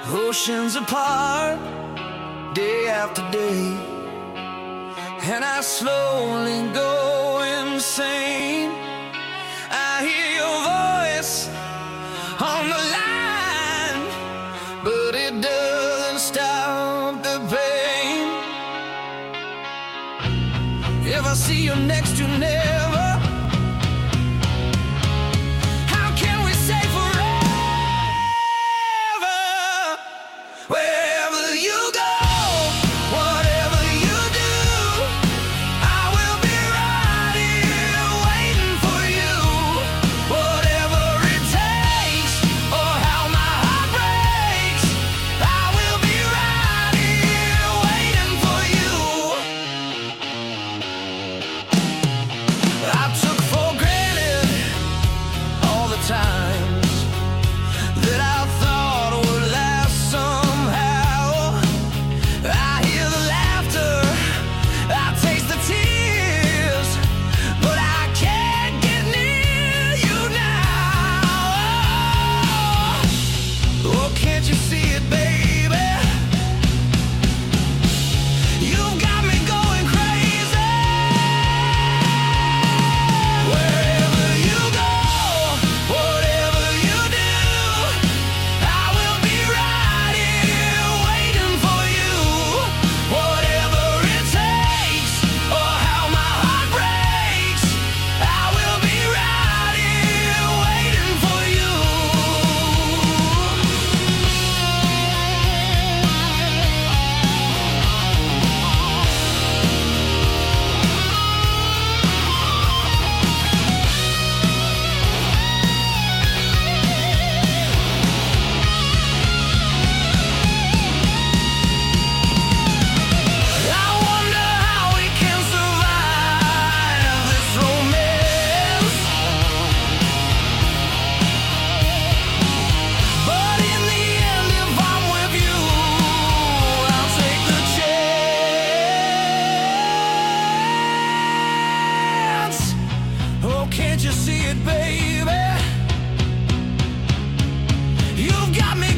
Oceans apart, day after day, and I slowly go insane. I hear your voice on the line, but it doesn't stop the pain. If I see you next to never, how can we say forever? Wherever you go, whatever you do, I will be right here waiting for you. Whatever it takes, or how my heart breaks, I will be right here waiting for you. I took for granted all the times that I thought would last somehow. I hear the laughter, I taste the tears, but I can't get near you now. Oh, can't you see it, baby? You've got me going crazy. Wherever you go, whatever you do, I will be right here waiting for you. Whatever it takes, or how my heart breaks, I will be right here waiting for you. I wonder how we can survive this romance. But in the end, if I'm with you, I'll take the chance. Oh, can't you see it, baby? You've got me